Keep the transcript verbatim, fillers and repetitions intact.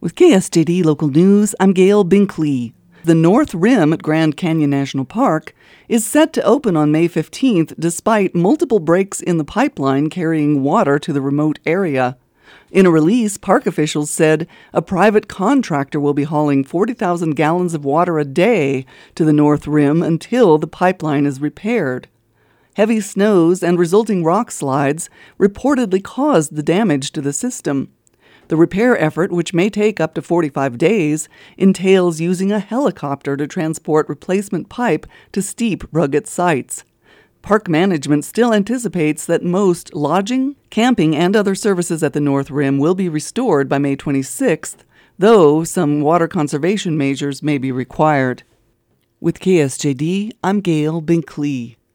With K S J D Local News, I'm Gail Binkley. The North Rim at Grand Canyon National Park is set to open on May fifteenth despite multiple breaks in the pipeline carrying water to the remote area. In a release, park officials said a private contractor will be hauling forty thousand gallons of water a day to the North Rim until the pipeline is repaired. Heavy snows and resulting rock slides reportedly caused the damage to the system. The repair effort, which may take up to forty-five days, entails using a helicopter to transport replacement pipe to steep, rugged sites. Park management still anticipates that most lodging, camping, and other services at the North Rim will be restored by May twenty-sixth, though some water conservation measures may be required. With K S J D, I'm Gail Binkley.